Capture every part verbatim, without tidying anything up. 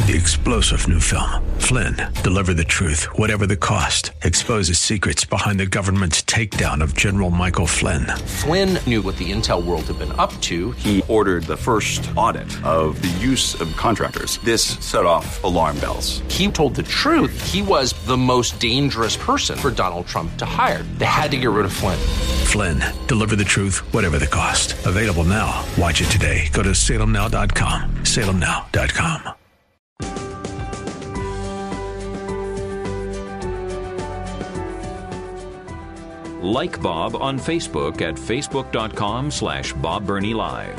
The explosive new film, Flynn, deliver the truth, whatever the cost, exposes secrets behind the government's takedown of General Michael Flynn. Flynn knew what the intel world had been up to. He ordered the first audit of the use of contractors. This set off alarm bells. He told the truth. He was the most dangerous person for Donald Trump to hire. They had to get rid of Flynn. Flynn, deliver the truth, whatever the cost. Available now. Watch it today. Go to salem now dot com. salem now dot com. Like Bob on Facebook at facebook.com slash Bob Burney Live.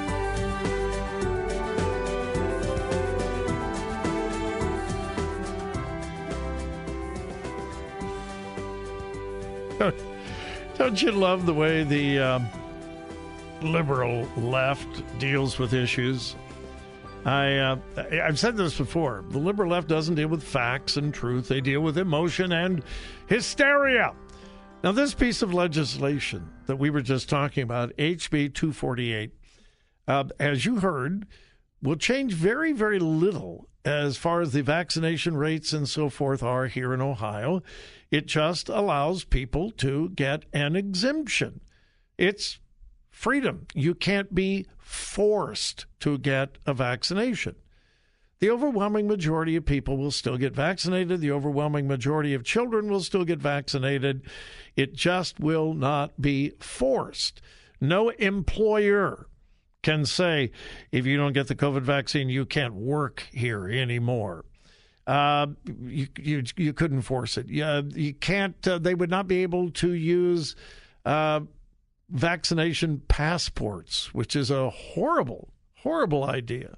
Don't you love the way the um, liberal left deals with issues? I, uh, I've said this before. The liberal left doesn't deal with facts and truth. They deal with emotion and hysteria. Now, this piece of legislation that we were just talking about, H B two forty-eight, uh, as you heard, will change very, very little as far as the vaccination rates and so forth are here in Ohio. It just allows people to get an exemption. It's freedom. You can't be forced to get a vaccination. The overwhelming majority of people will still get vaccinated. The overwhelming majority of children will still get vaccinated. It just will not be forced. No employer can say, if you don't get the COVID vaccine, you can't work here anymore. Uh, you, you you couldn't force it. You, you can't. Uh, they would not be able to use uh, vaccination passports, which is a horrible, horrible idea.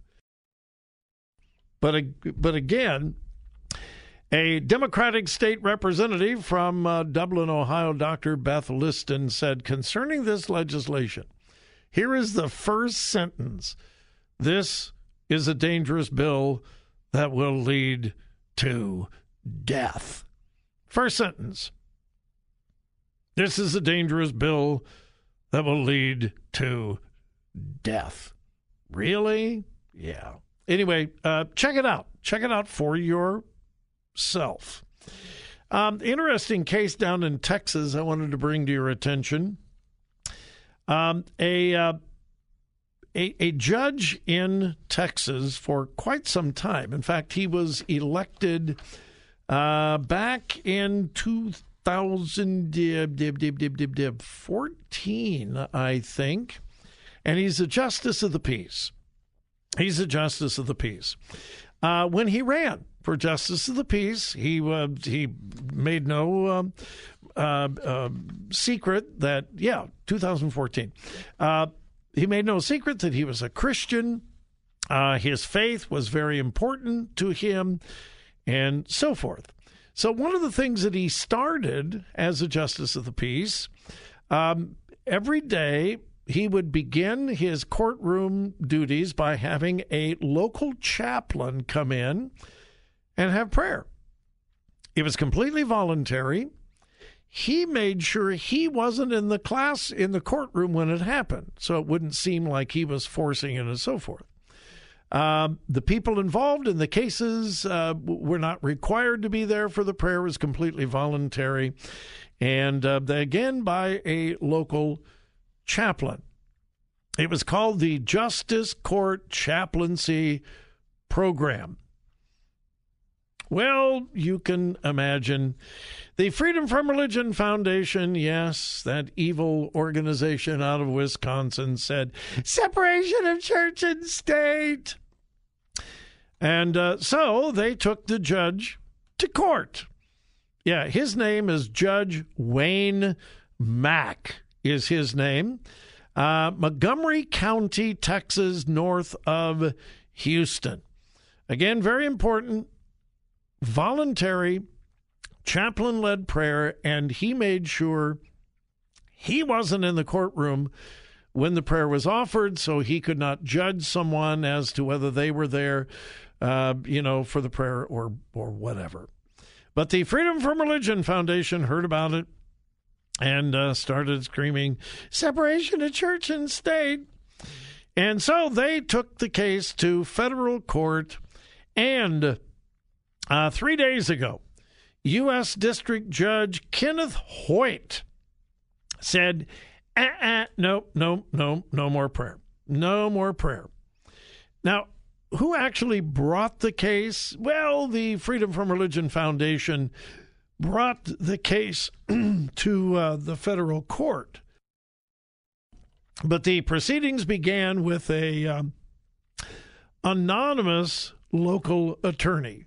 But but again, a Democratic state representative from uh, Dublin, Ohio, Doctor Beth Liston, said concerning this legislation, here is the first sentence. This is a dangerous bill that will lead to death. First sentence. This is a dangerous bill that will lead to death. Really? Yeah. Anyway, uh, check it out. Check it out for yourself. Um, interesting case down in Texas I wanted to bring to your attention. Um, a, uh, a a judge in Texas for quite some time. In fact, he was elected uh, back in two thousand fourteen, I think, and he's a justice of the peace. He's a justice of the peace. Uh, when he ran for justice of the peace, he uh, he made no um, uh, uh, secret that, yeah, two thousand fourteen. Uh, he made no secret that he was a Christian. Uh, his faith was very important to him, and so forth. So one of the things that he started as a justice of the peace, um, every day he would begin his courtroom duties by having a local chaplain come in and have prayer. It was completely voluntary. He made sure he wasn't in the class, in the courtroom when it happened, so it wouldn't seem like he was forcing it and so forth. Um, the people involved in the cases uh, were not required to be there for the prayer. It was completely voluntary. And uh, again, by a local chaplain. It was called the Justice Court Chaplaincy Program. Well, you can imagine the Freedom from Religion Foundation, yes, that evil organization out of Wisconsin, said separation of church and state. And uh, so they took the judge to court. Yeah, his name is Judge Wayne Mack is his name. Uh, Montgomery County, Texas, north of Houston. Again, very important, voluntary, chaplain-led prayer, and he made sure he wasn't in the courtroom when the prayer was offered, so he could not judge someone as to whether they were there, uh, you know, for the prayer or or whatever. But the Freedom from Religion Foundation heard about it and uh, started screaming, separation of church and state. And so they took the case to federal court, And uh, three days ago, U S District Judge Kenneth Hoyt said, uh-uh, no, no, no, no more prayer. No more prayer. Now, who actually brought the case? Well, the Freedom from Religion Foundation brought the case to uh, the federal court. But the proceedings began with a um, anonymous local attorney.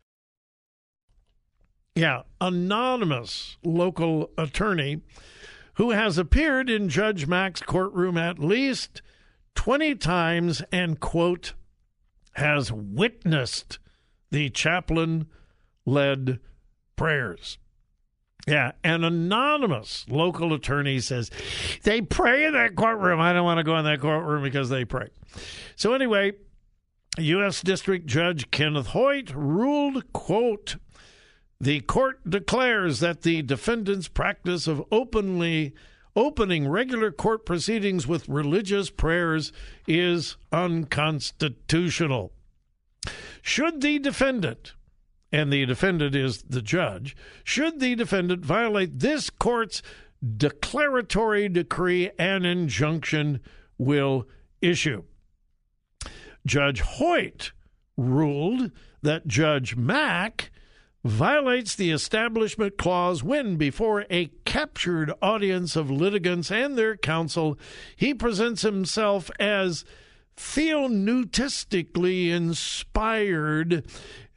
Yeah, anonymous local attorney who has appeared in Judge Mack's courtroom at least twenty times and, quote, has witnessed the chaplain-led prayers. Yeah, an anonymous local attorney says, they pray in that courtroom. I don't want to go in that courtroom because they pray. So anyway, U S District Judge Kenneth Hoyt ruled, quote, the court declares that the defendant's practice of openly opening regular court proceedings with religious prayers is unconstitutional. Should the defendant, and the defendant is the judge, should the defendant violate this court's declaratory decree, an injunction will issue. Judge Hoyt ruled that Judge Mack violates the Establishment Clause when, before a captured audience of litigants and their counsel, he presents himself as theoneutistically inspired.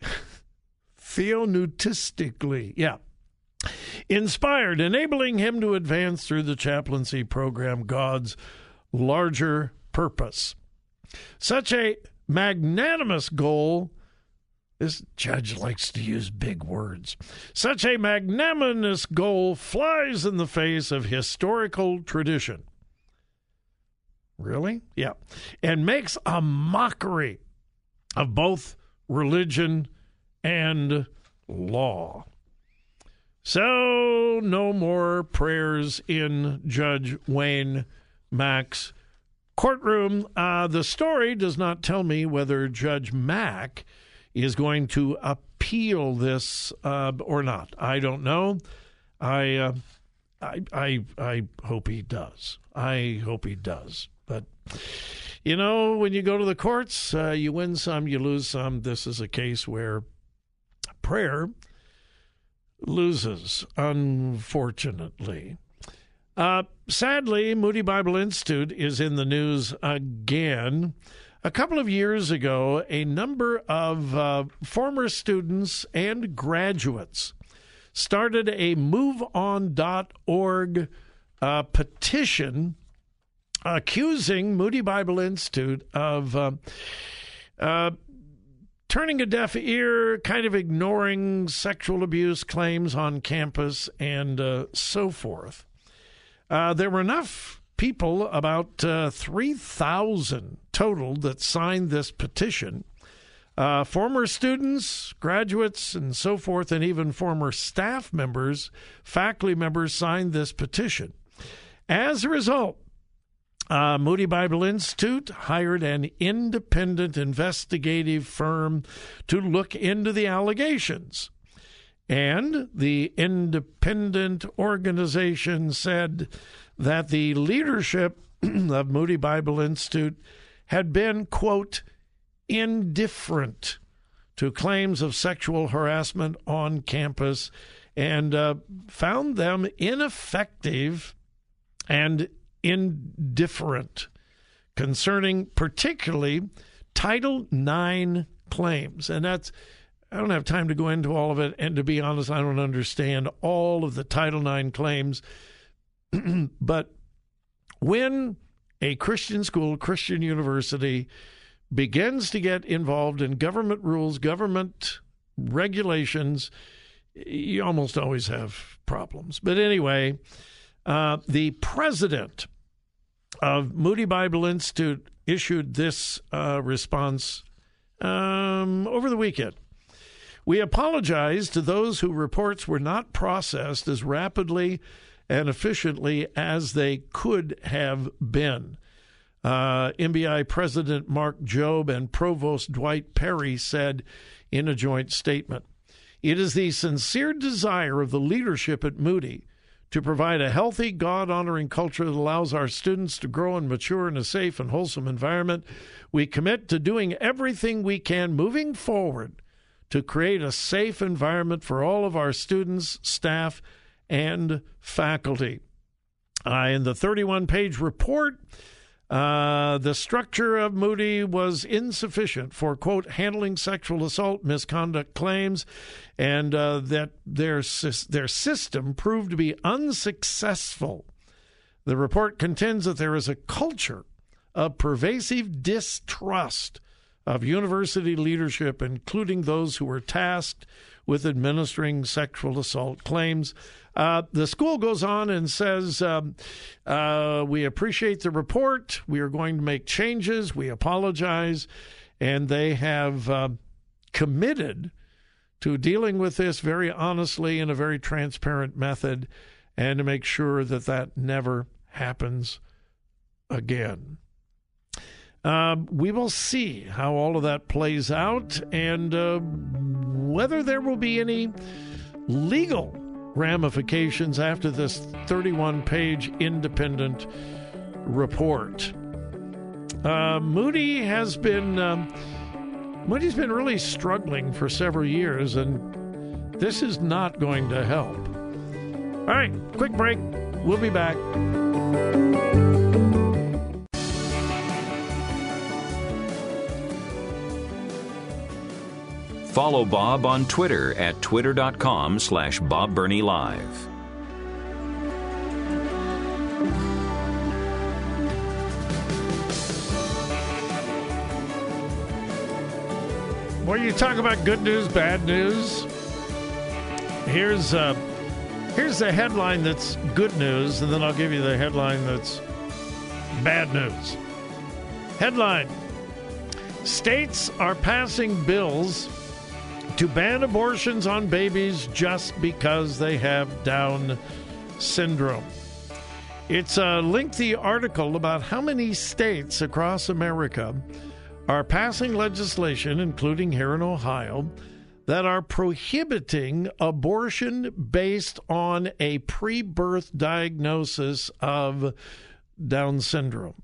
Theoneutistically, yeah. Inspired, enabling him to advance through the chaplaincy program God's larger purpose. Such a magnanimous goal. This judge likes to use big words. Such a magnanimous goal flies in the face of historical tradition. Really? Yeah. And makes a mockery of both religion and law. So, no more prayers in Judge Wayne Mack's courtroom. Uh, the story does not tell me whether Judge Mack is going to appeal this uh, or not. I don't know. I, uh, I, I, I hope he does. I hope he does. But, you know, when you go to the courts, uh, you win some, you lose some. This is a case where prayer loses, unfortunately. Uh, sadly, Moody Bible Institute is in the news again. A couple of years ago, a number of uh, former students and graduates started a move on dot org uh, petition accusing Moody Bible Institute of uh, uh, turning a deaf ear, kind of ignoring sexual abuse claims on campus, and uh, so forth. Uh, there were enough people, about uh, three thousand total, that signed this petition. Uh, former students, graduates, and so forth, and even former staff members, faculty members signed this petition. As a result, uh, Moody Bible Institute hired an independent investigative firm to look into the allegations. And the independent organization said that the leadership of Moody Bible Institute had been, quote, indifferent to claims of sexual harassment on campus, and uh, found them ineffective and indifferent concerning particularly Title nine claims. And that's, I don't have time to go into all of it, and to be honest, I don't understand all of the Title nine claims. But when a Christian school, Christian university, begins to get involved in government rules, government regulations, you almost always have problems. But anyway, uh, the president of Moody Bible Institute issued this uh, response um, over the weekend. We apologize to those whose reports were not processed as rapidly and efficiently as they could have been. Uh, M B I President Mark Jobe and Provost Dwight Perry said in a joint statement, "It is the sincere desire of the leadership at Moody to provide a healthy, God-honoring culture that allows our students to grow and mature in a safe and wholesome environment. We commit to doing everything we can moving forward to create a safe environment for all of our students, staff, and faculty." Uh, in the thirty-one page report, Uh, the structure of Moody was insufficient for, quote, handling sexual assault misconduct claims, and uh, that their, their system proved to be unsuccessful. The report contends that there is a culture of pervasive distrust of university leadership, including those who were tasked with administering sexual assault claims. Uh, the school goes on and says, um, uh, we appreciate the report. We are going to make changes. We apologize. And they have uh, committed to dealing with this very honestly in a very transparent method and to make sure that that never happens again. Um, we will see how all of that plays out and uh, whether there will be any legal ramifications after this thirty-one page independent report. Uh, Moody has been um, Moody's been really struggling for several years, and this is not going to help. All right, quick break. We'll be back. Follow Bob on Twitter at twitter.com slash Bob Burney Live. Well, you talk about good news, bad news. Here's uh, here's the headline that's good news, and then I'll give you the headline that's bad news. Headline: states are passing bills to ban abortions on babies just because they have Down syndrome. It's a lengthy article about how many states across America are passing legislation, including here in Ohio, that are prohibiting abortion based on a pre-birth diagnosis of Down syndrome.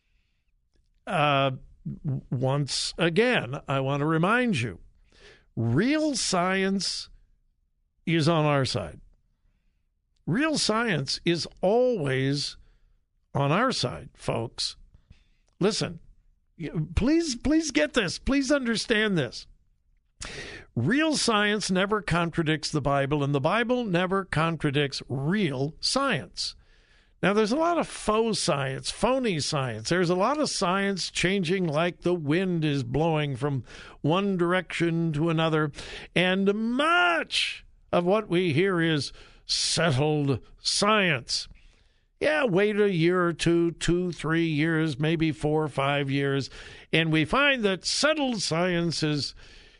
Uh, once again, I want to remind you, real science is on our side. Real science is always on our side, folks. Listen, please, please get this. Please understand this. Real science never contradicts the Bible, and the Bible never contradicts real science. Now, there's a lot of faux science, phony science. There's a lot of science changing like the wind is blowing from one direction to another. And much of what we hear is settled science. Yeah, wait a year or two, two, three years, maybe four or five years, and we find that settled science is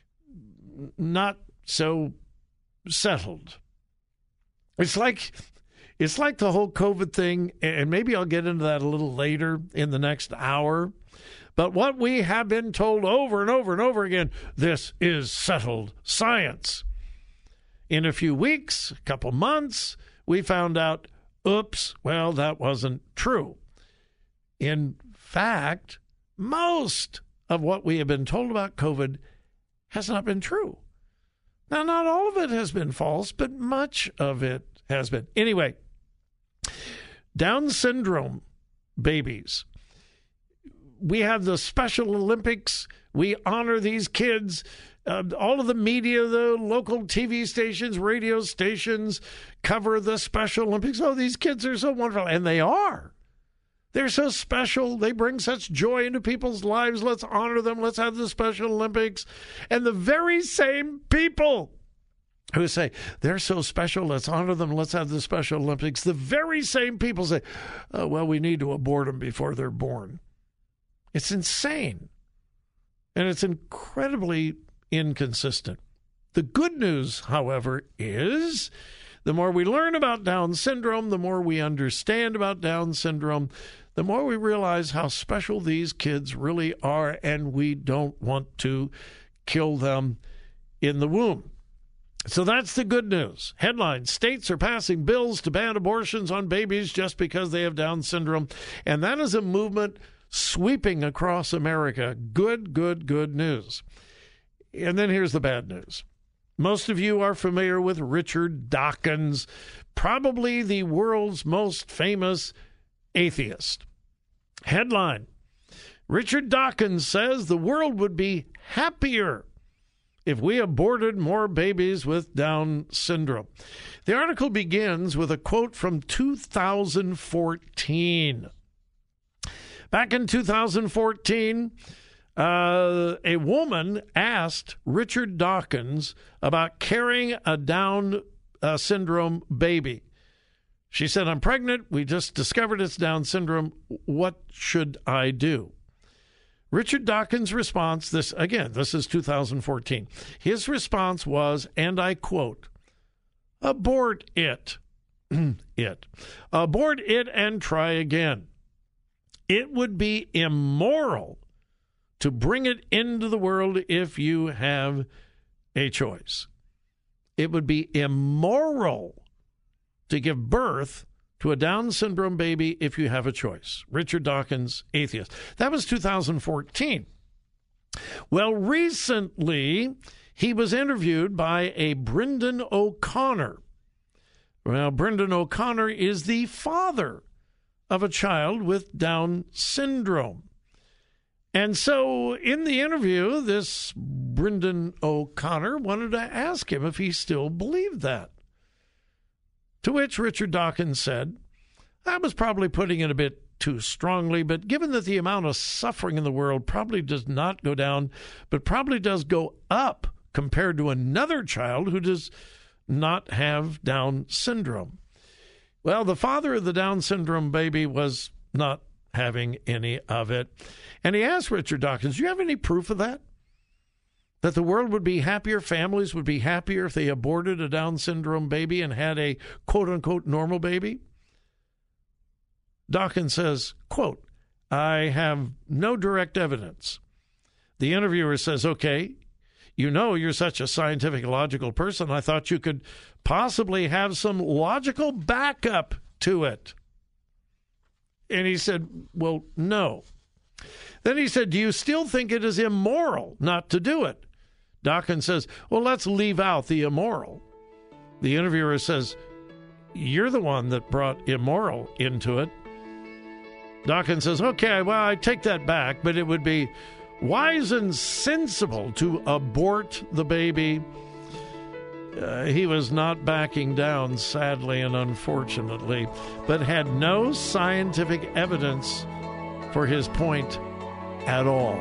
not so settled. It's like... It's like the whole COVID thing, and maybe I'll get into that a little later in the next hour. But what we have been told over and over and over again, this is settled science. In a few weeks, a couple months, we found out, oops, well, that wasn't true. In fact, most of what we have been told about COVID has not been true. Now, not all of it has been false, but much of it has been. Anyway, Down syndrome babies. We have the Special Olympics. We honor these kids. Uh, all of the media, the local T V stations, radio stations cover the Special Olympics. Oh, these kids are so wonderful. And they are. They're so special. They bring such joy into people's lives. Let's honor them. Let's have the Special Olympics. And the very same people who say, they're so special, let's honor them, let's have the Special Olympics. The very same people say, oh, well, we need to abort them before they're born. It's insane. And it's incredibly inconsistent. The good news, however, is The more we learn about Down syndrome, the more we understand about Down syndrome, the more we realize how special these kids really are, and we don't want to kill them in the womb. So that's the good news. Headline, states are passing bills to ban abortions on babies just because they have Down syndrome. And that is a movement sweeping across America. Good, good, good news. And then here's the bad news. Most of you are familiar with Richard Dawkins, probably the world's most famous atheist. Headline, Richard Dawkins says the world would be happier if we aborted more babies with Down syndrome. The article begins with a quote from two thousand fourteen. Back in two thousand fourteen, uh, a woman asked Richard Dawkins about carrying a Down uh, syndrome baby. She said, I'm pregnant. We just discovered it's Down syndrome. What should I do? Richard Dawkins' response, this again, this is two thousand fourteen. His response was, and I quote, abort it. it. Abort it and try again. It would be immoral to bring it into the world if you have a choice. It would be immoral to give birth to a Down syndrome baby if you have a choice. Richard Dawkins, atheist. That was two thousand fourteen. Well, recently, he was interviewed by a Brendan O'Connor. Well, Brendan O'Connor is the father of a child with Down syndrome. And so in the interview, this Brendan O'Connor wanted to ask him if he still believed that. To which Richard Dawkins said, I was probably putting it a bit too strongly, but given that the amount of suffering in the world probably does not go down, but probably does go up compared to another child who does not have Down syndrome. Well, the father of the Down syndrome baby was not having any of it. And he asked Richard Dawkins, do you have any proof of that? That the world would be happier, families would be happier if they aborted a Down syndrome baby and had a quote-unquote normal baby? Dawkins says, quote, I have no direct evidence. The interviewer says, okay, you know you're such a scientific, logical person. I thought you could possibly have some logical backup to it. And he said, well, no. Then he said, do you still think it is immoral not to do it? Dawkins says, well, let's leave out the immoral. The interviewer says, you're the one that brought immoral into it. Dawkins says, okay, well, I take that back, but it would be wise and sensible to abort the baby. Uh, he was not backing down, sadly and unfortunately, but had no scientific evidence for his point at all.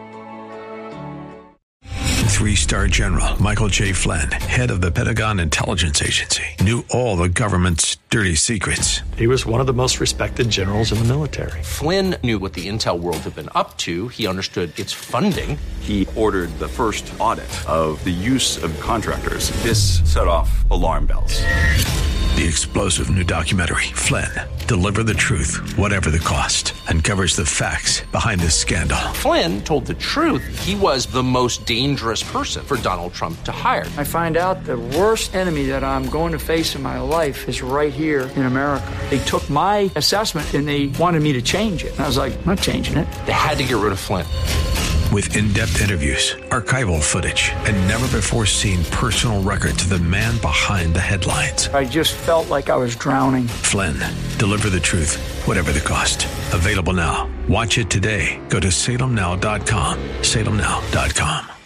Three-star General Michael J. Flynn, head of the Pentagon Intelligence Agency, knew all the government's dirty secrets. He was one of the most respected generals in the military. Flynn knew what the intel world had been up to. He understood its funding. He ordered the first audit of the use of contractors. This set off alarm bells. The explosive new documentary, Flynn, Deliver the Truth, Whatever the Cost, uncovers the facts behind this scandal. Flynn told the truth. He was the most dangerous person for Donald Trump to hire. I find out the worst enemy that I'm going to face in my life is right here in America. They took my assessment and they wanted me to change it. And I was like, I'm not changing it. They had to get rid of Flynn. With in-depth interviews, archival footage, and never-before-seen personal records of the man behind the headlines. I just felt like I was drowning. Flynn, Deliver the Truth, Whatever the Cost. Available now. Watch it today. Go to salem now dot com. salem now dot com.